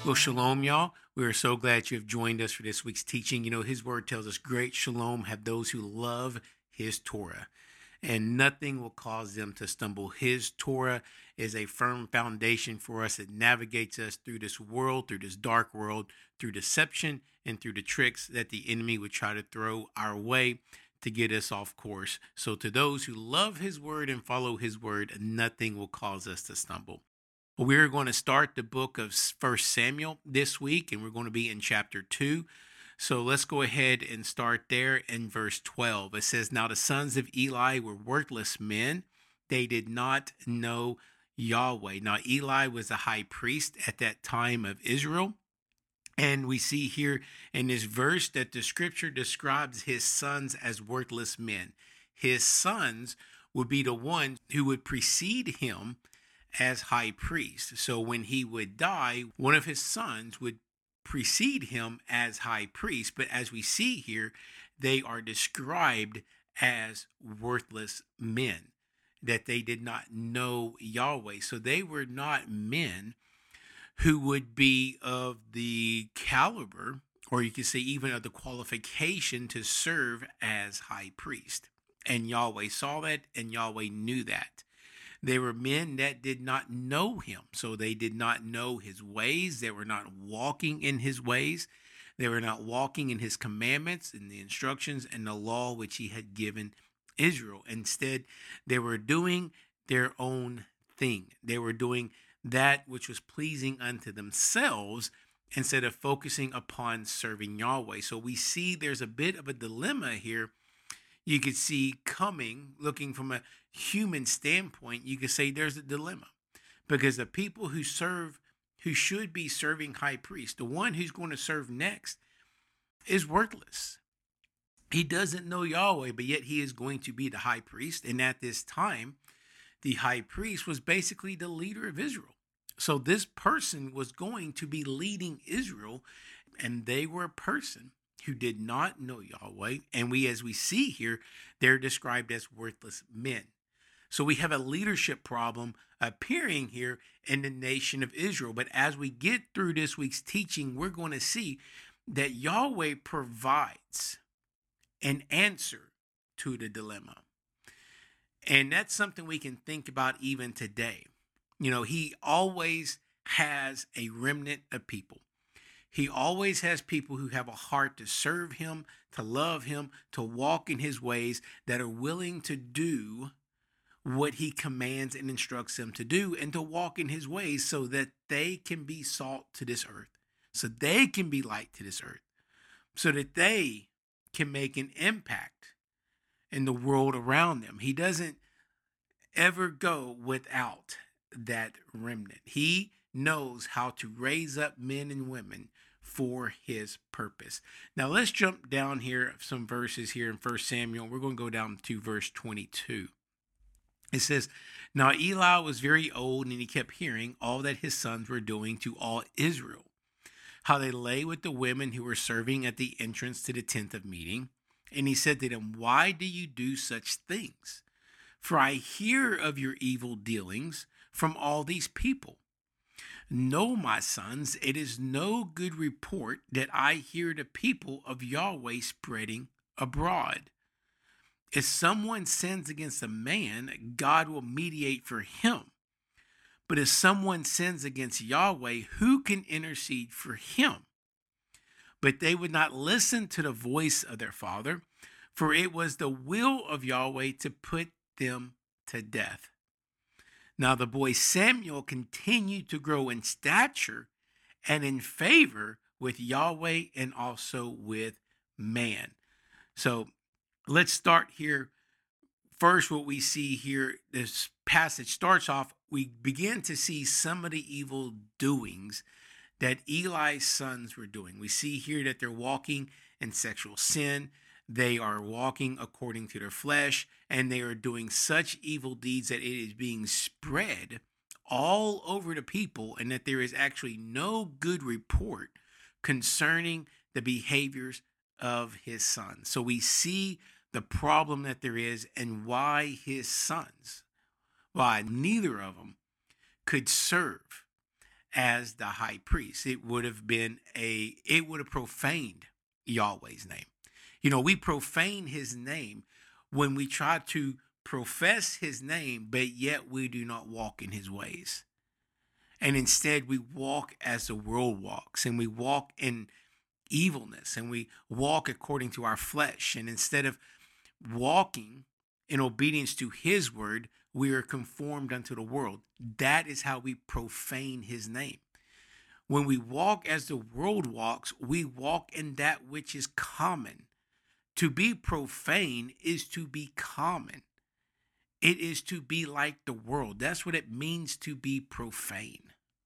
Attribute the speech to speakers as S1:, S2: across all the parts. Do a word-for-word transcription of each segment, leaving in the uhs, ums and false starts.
S1: Well, shalom, y'all. We are so glad you have joined us for this week's teaching. You know, his word tells us great shalom have those who love his Torah, and nothing will cause them to stumble. His Torah is a firm foundation for us. It navigates us through this world, through this dark world, through deception, and through the tricks that the enemy would try to throw our way to get us off course. So to those who love his word and follow his word, nothing will cause us to stumble. We're going to start the book of First Samuel this week, and we're going to be in chapter two. So let's go ahead and start there in verse twelve. It says, "Now the sons of Eli were worthless men. They did not know Yahweh." Now Eli was the high priest at that time of Israel. And we see here in this verse that the scripture describes his sons as worthless men. His sons would be the ones who would precede him as high priest. So when he would die, one of his sons would precede him as high priest. But as we see here, they are described as worthless men, that they did not know Yahweh. So they were not men who would be of the caliber, or you could say even of the qualification to serve as high priest. And Yahweh saw that, and Yahweh knew that. They were men that did not know him. So they did not know his ways. They were not walking in his ways. They were not walking in his commandments and the instructions and the law which he had given Israel. Instead, they were doing their own thing. They were doing that which was pleasing unto themselves instead of focusing upon serving Yahweh. So we see there's a bit of a dilemma here. You could see coming, looking from a human standpoint, you could say there's a dilemma, because the people who serve, who should be serving high priest, the one who's going to serve next, is worthless. He doesn't know Yahweh, but yet he is going to be the high priest. And at this time, the high priest was basically the leader of Israel. So this person was going to be leading Israel, and they were a person who did not know Yahweh. And we, as we see here, they're described as worthless men. So we have a leadership problem appearing here in the nation of Israel. But as we get through this week's teaching, we're going to see that Yahweh provides an answer to the dilemma. And that's something we can think about even today. You know, he always has a remnant of people. He always has people who have a heart to serve him, to love him, to walk in his ways, that are willing to do what he commands and instructs them to do, and to walk in his ways so that they can be salt to this earth, so they can be light to this earth, so that they can make an impact in the world around them. He doesn't ever go without that remnant. He knows how to raise up men and women for his purpose. Now let's jump down here some verses here in First Samuel. We're going to go down to verse twenty-two. It says, "Now Eli was very old, and he kept hearing all that his sons were doing to all Israel, how they lay with the women who were serving at the entrance to the tent of meeting. And he said to them, 'Why do you do such things? For I hear of your evil dealings from all these people. Know, my sons, it is no good report that I hear the people of Yahweh spreading abroad. If someone sins against a man, God will mediate for him. But if someone sins against Yahweh, who can intercede for him?' But they would not listen to the voice of their father, for it was the will of Yahweh to put them to death. Now the boy Samuel continued to grow in stature and in favor with Yahweh and also with man." So let's start here. First, what we see here, this passage starts off, we begin to see some of the evil doings that Eli's sons were doing. We see here that they're walking in sexual sin. They are walking according to their flesh, and they are doing such evil deeds that it is being spread all over the people, and that there is actually no good report concerning the behaviors of his sons. So we see the problem that there is, and why his sons, why neither of them could serve as the high priest. It would have been a, it would have profaned Yahweh's name. You know, we profane his name when we try to profess his name, but yet we do not walk in his ways. And instead we walk as the world walks, and we walk in evilness, and we walk according to our flesh. And instead of walking in obedience to his word, we are conformed unto the world. That is how we profane his name. When we walk as the world walks, we walk in that which is common. To be profane is to be common. It is to be like the world. That's what it means to be profane.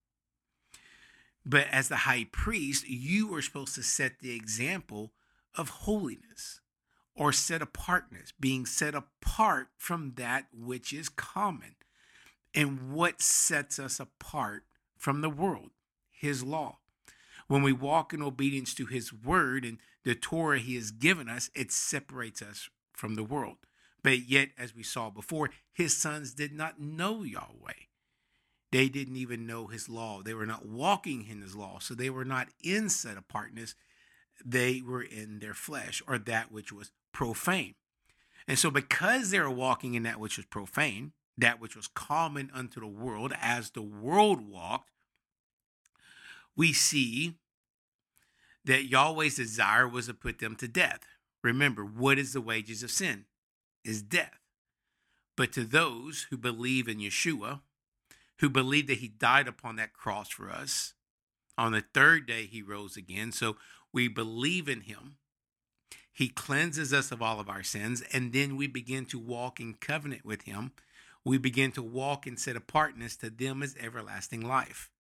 S1: But as the high priest, you are supposed to set the example of holiness or set apartness, being set apart from that which is common. And what sets us apart from the world? His law. When we walk in obedience to his word and the Torah he has given us, it separates us from the world. But yet, as we saw before, his sons did not know Yahweh. They didn't even know his law. They were not walking in his law. So they were not in set apartness. They were in their flesh, or that which was profane. And so because they were walking in that which was profane, that which was common unto the world, as the world walked, we see that Yahweh's desire was to put them to death. Remember, what is the wages of sin? Is death. But to those who believe in Yeshua, who believe that he died upon that cross for us, on the third day he rose again. So we believe in him. He cleanses us of all of our sins, and then we begin to walk in covenant with him. We begin to walk in set apartness. To them is everlasting life.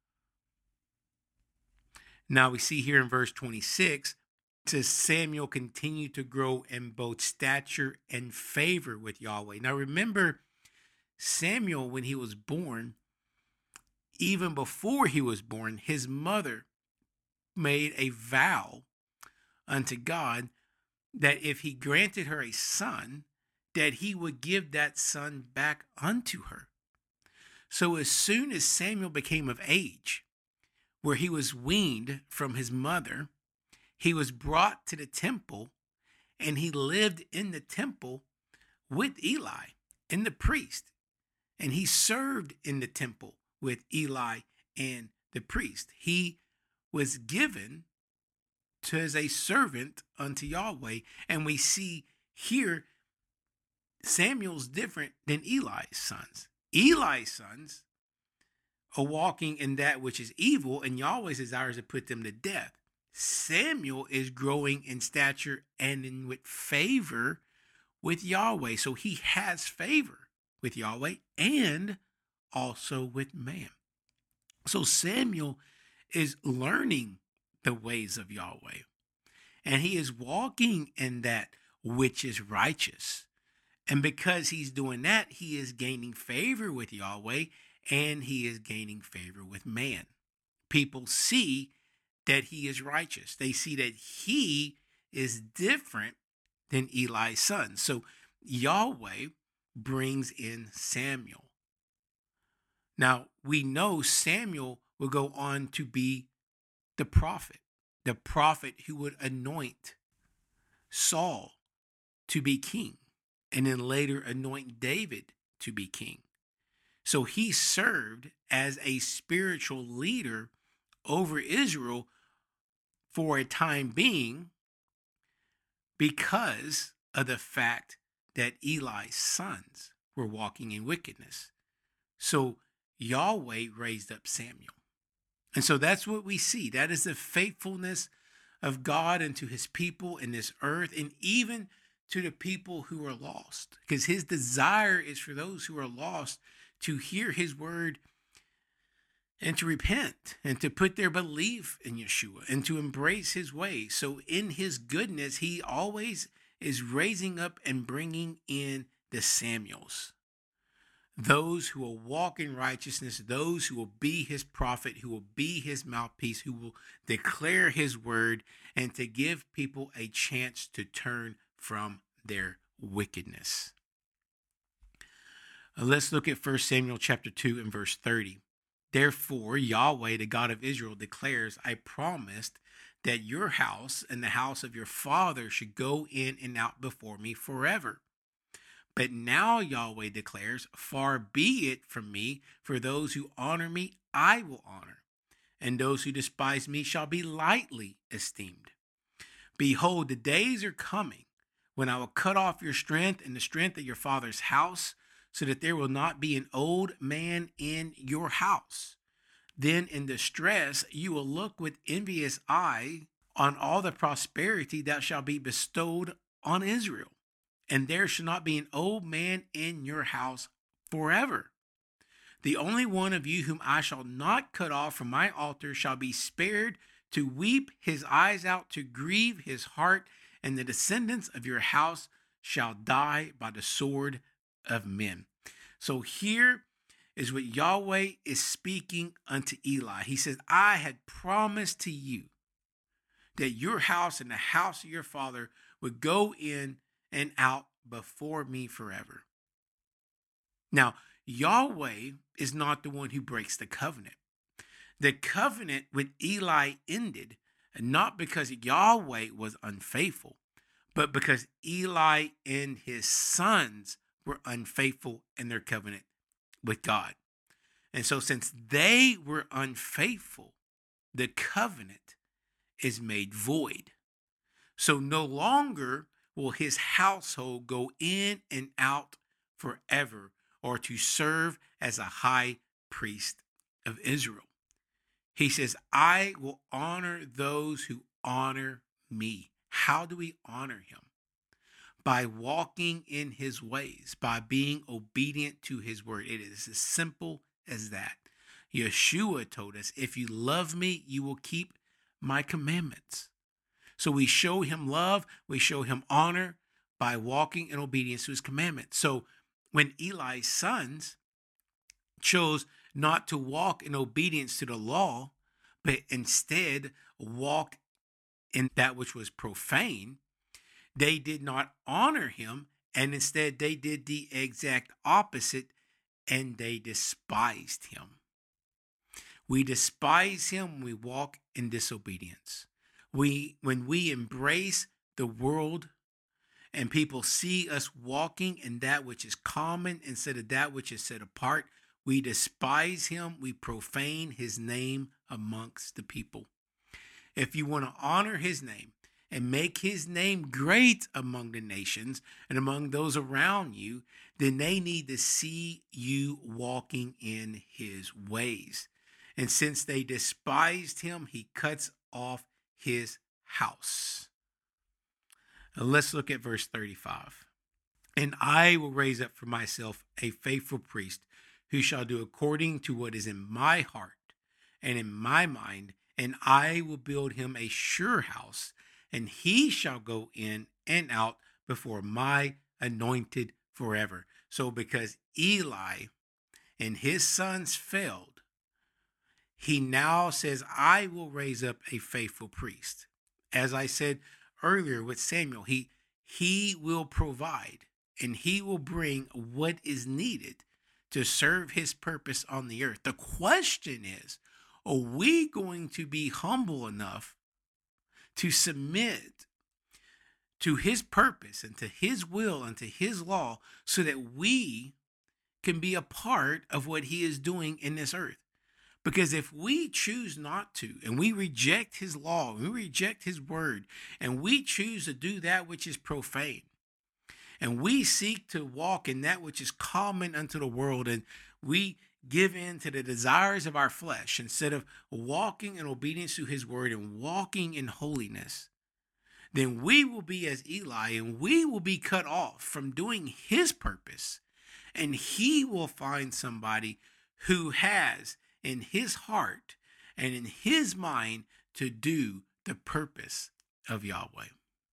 S1: Now we see here in verse twenty-six, it says Samuel continued to grow in both stature and favor with Yahweh. Now remember, Samuel, when he was born, even before he was born, his mother made a vow unto God that if he granted her a son, that he would give that son back unto her. So as soon as Samuel became of age, where he was weaned from his mother, he was brought to the temple, and he lived in the temple with Eli and the priest. And he served in the temple with Eli and the priest. He was given to as a servant unto Yahweh. And we see here Samuel's different than Eli's sons. Eli's sons are walking in that which is evil, and Yahweh's desires to put them to death. Samuel is growing in stature and in with favor with Yahweh. So he has favor with Yahweh and also with man. So Samuel is learning the ways of Yahweh, and he is walking in that which is righteous. And because he's doing that, he is gaining favor with Yahweh, and he is gaining favor with man. People see that he is righteous. They see that he is different than Eli's son. So Yahweh brings in Samuel. Now, we know Samuel will go on to be the prophet, the prophet who would anoint Saul to be king, and then later anoint David to be king. So he served as a spiritual leader over Israel for a time being because of the fact that Eli's sons were walking in wickedness. So Yahweh raised up Samuel. And so that's what we see. That is the faithfulness of God unto his people in this earth, and even to the people who are lost. Because his desire is for those who are lost to hear his word and to repent and to put their belief in Yeshua and to embrace his way. So in his goodness, he always is raising up and bringing in the Samuels, those who will walk in righteousness, those who will be his prophet, who will be his mouthpiece, who will declare his word, and to give people a chance to turn from their wickedness. Uh, let's look at First Samuel chapter two and verse thirty. Therefore, Yahweh, the God of Israel, declares, I promised that your house and the house of your father should go in and out before me forever. But now Yahweh declares, far be it from me, for those who honor me, I will honor, and those who despise me shall be lightly esteemed. Behold, the days are coming when I will cut off your strength and the strength of your father's house, so that there will not be an old man in your house. Then in distress you will look with envious eye on all the prosperity that shall be bestowed on Israel, and there shall not be an old man in your house forever. The only one of you whom I shall not cut off from my altar shall be spared to weep his eyes out, to grieve his heart, and the descendants of your house shall die by the sword of men. So here is what Yahweh is speaking unto Eli. He says, I had promised to you that your house and the house of your father would go in and out before me forever. Now, Yahweh is not the one who breaks the covenant. The covenant with Eli ended, not because Yahweh was unfaithful, but because Eli and his sons were unfaithful in their covenant with God. And so since they were unfaithful, the covenant is made void. So no longer will his household go in and out forever, or to serve as a high priest of Israel. He says, I will honor those who honor me. How do we honor him? By walking in his ways, by being obedient to his word. It is as simple as that. Yeshua told us, if you love me, you will keep my commandments. So we show him love, we show him honor by walking in obedience to his commandments. So when Eli's sons chose not to walk in obedience to the law, but instead walk in that which was profane, they did not honor him, and instead they did the exact opposite, and they despised him. We despise him when we walk in disobedience. We, when we embrace the world and people see us walking in that which is common instead of that which is set apart, we despise him, we profane his name amongst the people. If you want to honor his name and make his name great among the nations and among those around you, then they need to see you walking in his ways. And since they despised him, he cuts off his house. Now let's look at verse thirty-five. And I will raise up for myself a faithful priest who shall do according to what is in my heart and in my mind, and I will build him a sure house, and he shall go in and out before my anointed forever. So because Eli and his sons failed, he now says, I will raise up a faithful priest. As I said earlier with Samuel, he, he will provide and he will bring what is needed to serve his purpose on the earth. The question is, are we going to be humble enough to submit to his purpose and to his will and to his law so that we can be a part of what he is doing in this earth? Because if we choose not to, and we reject his law, we reject his word, and we choose to do that which is profane, and we seek to walk in that which is common unto the world, and we give in to the desires of our flesh instead of walking in obedience to his word and walking in holiness, then we will be as Eli, and we will be cut off from doing his purpose, and he will find somebody who has in his heart and in his mind to do the purpose of Yahweh.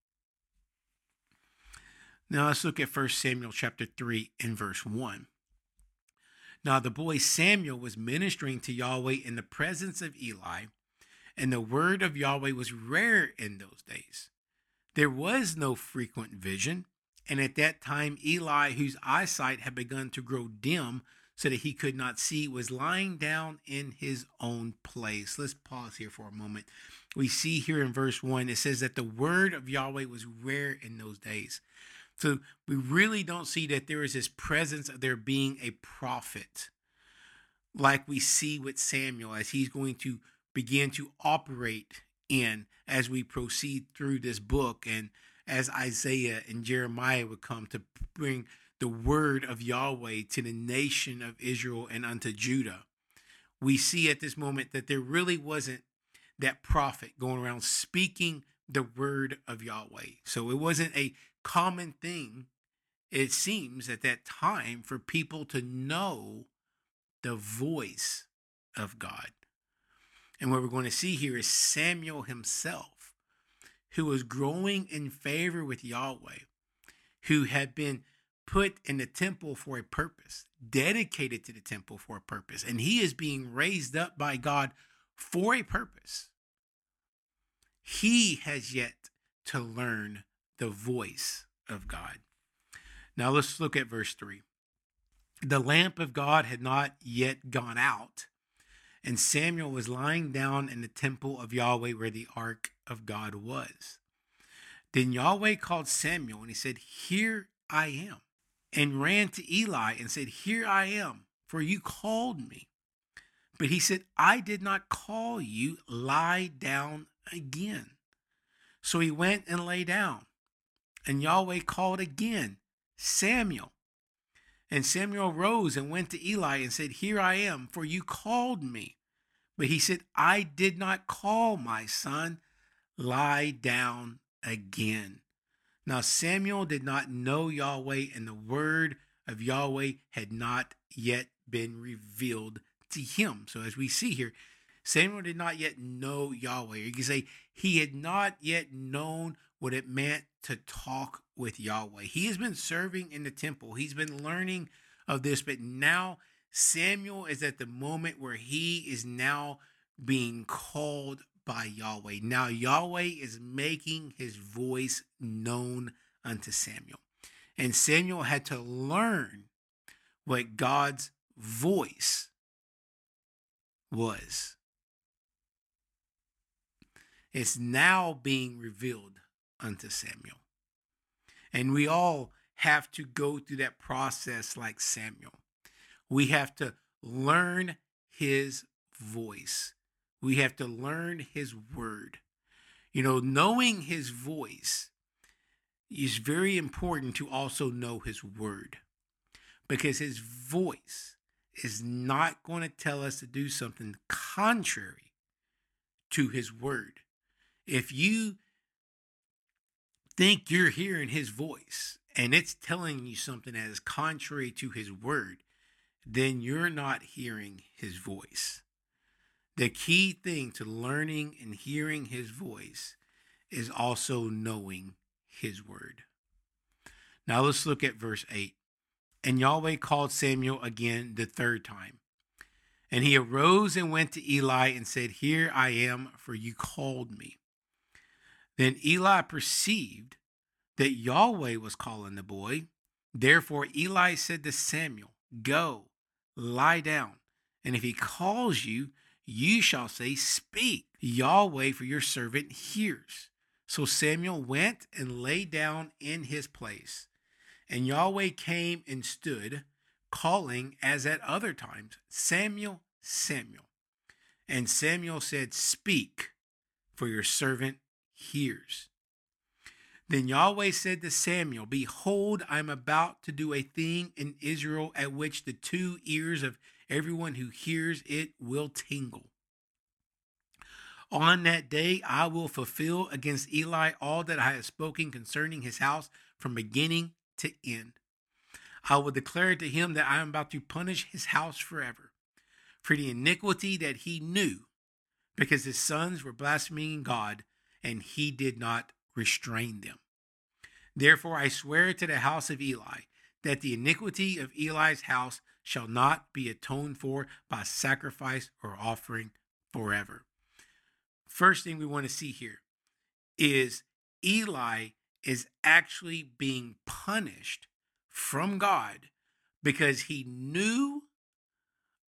S1: Now let's look at First Samuel chapter three and verse one. Now the boy Samuel was ministering to Yahweh in the presence of Eli, and the word of Yahweh was rare in those days. There was no frequent vision, and at that time Eli, whose eyesight had begun to grow dim, so that he could not see, was lying down in his own place. Let's pause here for a moment. We see here in verse one, it says that the word of Yahweh was rare in those days. So we really don't see that there is this presence of there being a prophet like we see with Samuel as he's going to begin to operate in as we proceed through this book, and as Isaiah and Jeremiah would come to bring the word of Yahweh to the nation of Israel and unto Judah. We see at this moment that there really wasn't that prophet going around speaking the word of Yahweh. So it wasn't a common thing, it seems, at that time for people to know the voice of God. And what we're going to see here is Samuel himself, who was growing in favor with Yahweh, who had been put in the temple for a purpose, dedicated to the temple for a purpose, and he is being raised up by God for a purpose. He has yet to learn the voice of God. Now let's look at verse three. The lamp of God had not yet gone out, and Samuel was lying down in the temple of Yahweh where the ark of God was. Then Yahweh called Samuel, and he said, "Here I am," and ran to Eli and said, "Here I am, for you called me." But he said, "I did not call you. Lie down again." So he went and lay down. And Yahweh called again, "Samuel." And Samuel rose and went to Eli and said, "Here I am, for you called me." But he said, "I did not call, my son. Lie down again." Now Samuel did not know Yahweh, and the word of Yahweh had not yet been revealed to him. So as we see here, Samuel did not yet know Yahweh. You can say he had not yet known what it meant to talk with Yahweh. He has been serving in the temple. He's been learning of this, but now Samuel is at the moment where he is now being called by Yahweh. Now Yahweh is making his voice known unto Samuel. And Samuel had to learn what God's voice was. It's now being revealed unto Samuel. And we all have to go through that process like Samuel. We have to learn his voice. We have to learn his word. You know, knowing his voice is very important to also know his word, because his voice is not going to tell us to do something contrary to his word. If you think you're hearing his voice and it's telling you something that is contrary to his word, then you're not hearing his voice. The key thing to learning and hearing his voice is also knowing his word. Now let's look at verse eight. And Yahweh called Samuel again the third time. And he arose and went to Eli and said, "Here I am, for you called me." Then Eli perceived that Yahweh was calling the boy. Therefore Eli said to Samuel, "Go, lie down, and if he calls you, you shall say, 'Speak, Yahweh, for your servant hears.'" So Samuel went and lay down in his place. And Yahweh came and stood, calling as at other times, "Samuel, Samuel." And Samuel said, "Speak, for your servant hears." Then Yahweh said to Samuel, "Behold, I am about to do a thing in Israel at which the two ears of everyone who hears it will tingle. On that day I will fulfill against Eli all that I have spoken concerning his house from beginning to end. I will declare to him that I am about to punish his house forever for the iniquity that he knew, because his sons were blaspheming God, and he did not restrain them. Therefore I swear to the house of Eli that the iniquity of Eli's house shall not be atoned for by sacrifice or offering forever." First thing we want to see here is Eli is actually being punished from God because he knew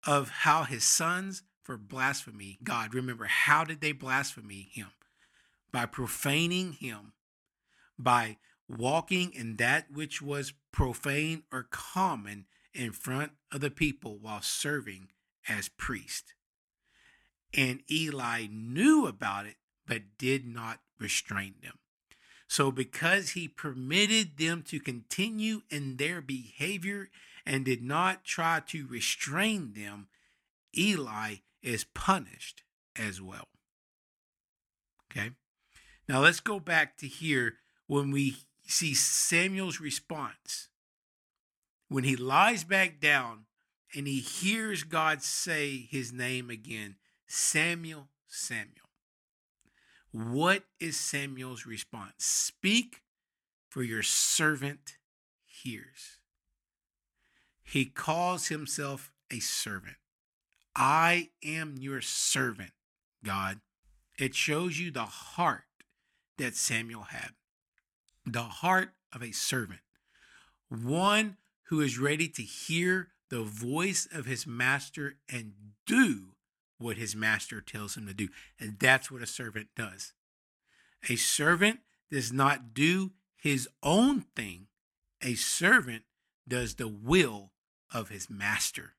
S1: of how his sons for blasphemy, God, remember, how did they blaspheme him? By profaning him, by walking in that which was profane or common in front of the people while serving as priest. And Eli knew about it, but did not restrain them. So because he permitted them to continue in their behavior and did not try to restrain them, Eli is punished as well. Okay. Now let's go back to here when we see Samuel's response. When he lies back down and he hears God say his name again, Samuel, Samuel. What is Samuel's response? Speak, for your servant hears. He calls himself a servant. I am your servant, God. It shows you the heart that Samuel had. The heart of a servant. One who is ready to hear the voice of his master and do what his master tells him to do. And that's what a servant does. A servant does not do his own thing. A servant does the will of his master.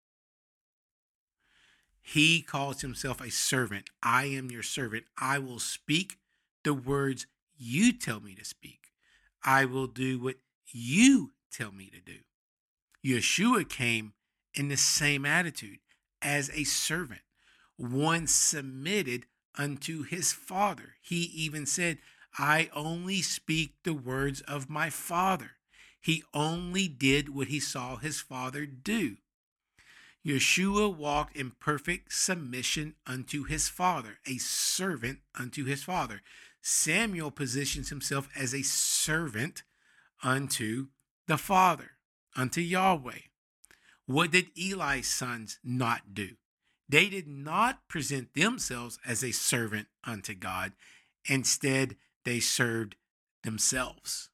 S1: He calls himself a servant. I am your servant. I will speak the words you tell me to speak. I will do what you tell me to do. Yeshua came in the same attitude as a servant, one submitted unto his Father. He even said, I only speak the words of my Father. He only did what he saw his Father do. Yeshua walked in perfect submission unto his Father, a servant unto his Father. Samuel positions himself as a servant unto the Father, unto Yahweh. What did Eli's sons not do? They did not present themselves as a servant unto God. Instead, they served themselves.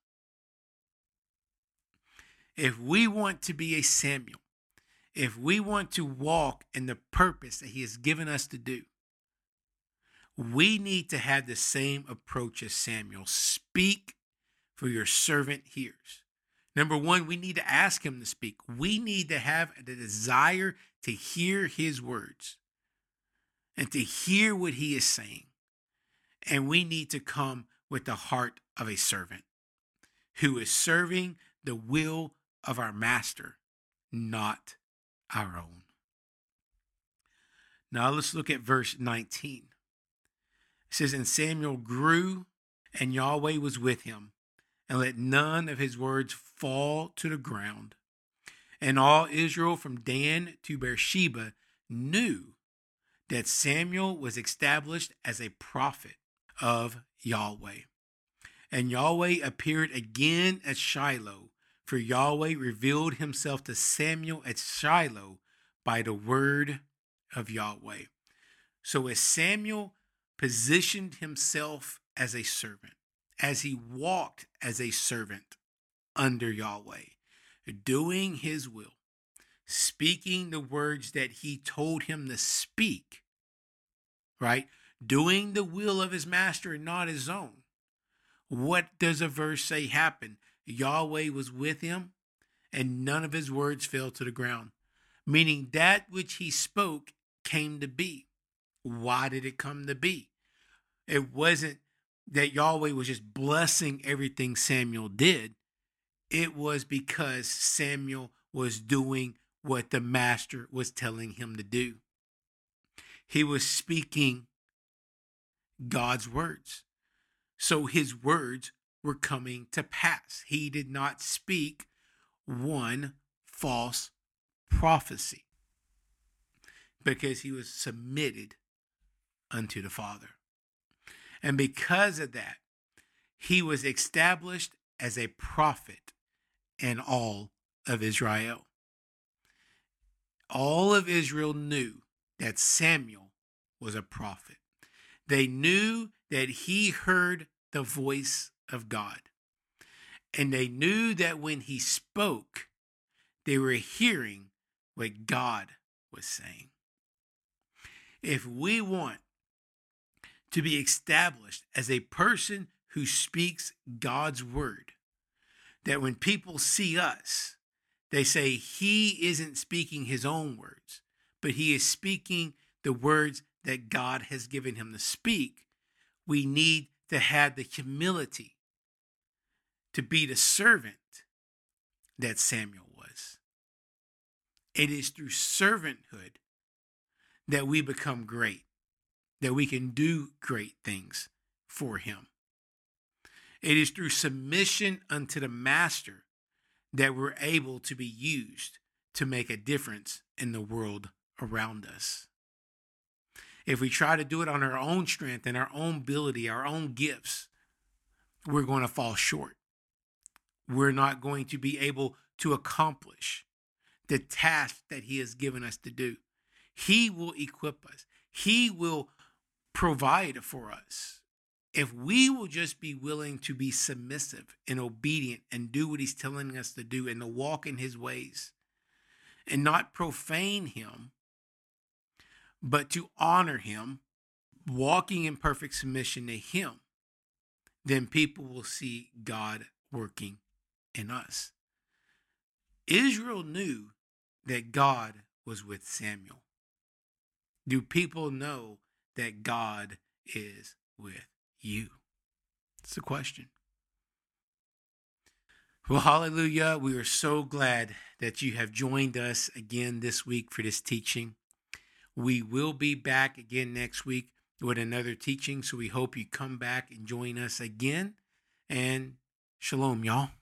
S1: If we want to be a Samuel, if we want to walk in the purpose that he has given us to do, we need to have the same approach as Samuel. Speak, for your servant hears. Number one, we need to ask him to speak. We need to have the desire to hear his words and to hear what he is saying. And we need to come with the heart of a servant who is serving the will of our master, not our own. Now let's look at verse nineteen. It says, and Samuel grew, and Yahweh was with him, and let none of his words fall to the ground. And all Israel from Dan to Beersheba knew that Samuel was established as a prophet of Yahweh. And Yahweh appeared again at Shiloh, for Yahweh revealed himself to Samuel at Shiloh by the word of Yahweh. So as Samuel positioned himself as a servant, as he walked as a servant under Yahweh, doing his will, speaking the words that he told him to speak, right? Doing the will of his master and not his own. What does a verse say happened? Yahweh was with him, and none of his words fell to the ground. Meaning that which he spoke came to be. Why did it come to be? It wasn't that Yahweh was just blessing everything Samuel did. It was because Samuel was doing what the master was telling him to do. He was speaking God's words. So his words were coming to pass. He did not speak one false prophecy because he was submitted unto the Father. And because of that, he was established as a prophet in all of Israel. All of Israel knew that Samuel was a prophet. They knew that he heard the voice of God. And they knew that when he spoke, they were hearing what God was saying. If we want to be established as a person who speaks God's word, that when people see us, they say he isn't speaking his own words, but he is speaking the words that God has given him to speak, we need to have the humility to be the servant that Samuel was. It is through servanthood that we become great, that we can do great things for him. It is through submission unto the master that we're able to be used to make a difference in the world around us. If we try to do it on our own strength and our own ability, our own gifts, we're going to fall short. We're not going to be able to accomplish the task that he has given us to do. He will equip us. He will provide for us. If we will just be willing to be submissive and obedient and do what he's telling us to do and to walk in his ways and not profane him, but to honor him, walking in perfect submission to him, then people will see God working in us. Israel knew that God was with Samuel. Do people know that God is with you? It's the question. Well, hallelujah. We are so glad that you have joined us again this week for this teaching. We will be back again next week with another teaching, so we hope you come back and join us again. And shalom, y'all.